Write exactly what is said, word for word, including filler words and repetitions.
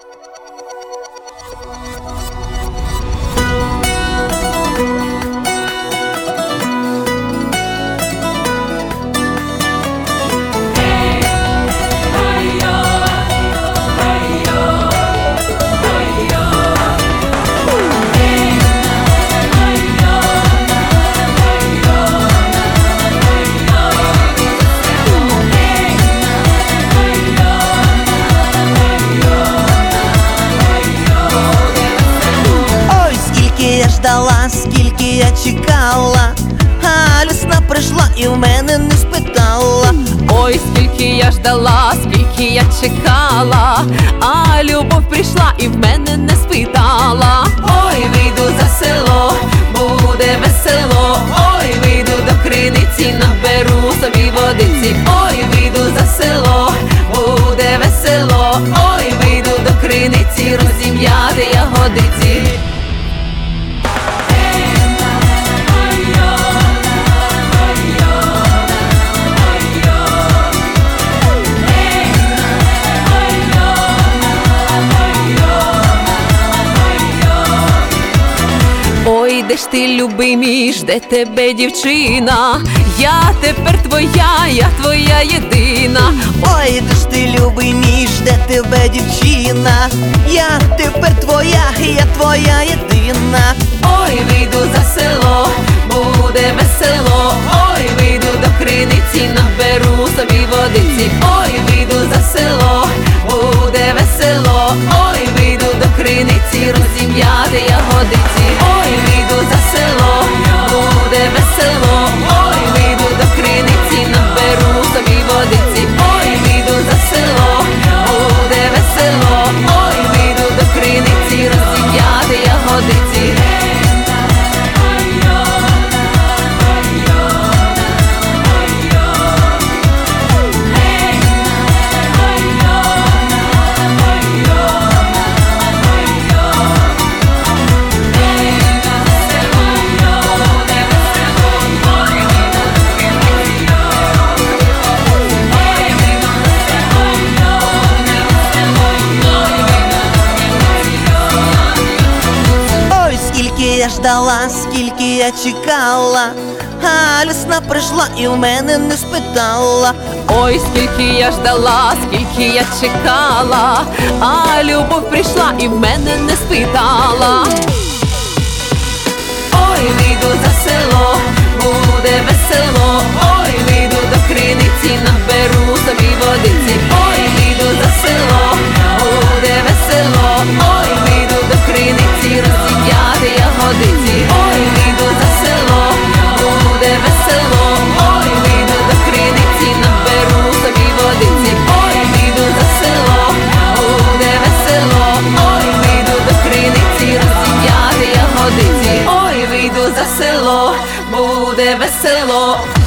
Ждала, скільки я чекала, а весна прийшла і в мене не спитала. Ой, скільки я ждала, скільки я чекала, а любов прийшла і в мене не спитала. Ой, вийду за село, буде весело. Ой, вийду до криниці, наберу собі водиці. Ой, вийду за село, буде весело. Ой, вийду до криниці, розім'яти ягодиці. Ой, де ж ти, любий мій, жде тебе дівчина, я тепер твоя, я твоя єдина. Ой, де ж ти, любий мій, жде тебе дівчина, я тепер твоя, я твоя єдина. Ой, вийду за село, буде весело. Ой, вийду до криниці, наберу собі водиці. Ой, вийду за село, буде весело. Ой, вийду до криниці, розім'яти ягодиці. Ой, вийду за село, буде весело. Ой, вийду до криниці, наберу собі водиці. Ой, вийду за село, буде весело. Ой, вийду до криниці, розім'яти ягодиці. Я ждала, скільки я чекала, а весна прийшла і в мене не спитала. Ой, скільки я ждала, скільки я чекала, а любов прийшла і в мене не спитала. Ой, вийду за село, буде весело. Ой, вийду до криниці, наберу собі водиці. Ой, вийду за село, буде весело. Ой, вийду до криниці, розім'яти ягодиці. Ой, вийду за село, буде весело. Ой, вийду до криниці, наберу собі водиці. Ой, вийду за село, буде весело. Ой, вийду до криниці, розім'яти ягодиці. Ой, вийду за село, буде весело.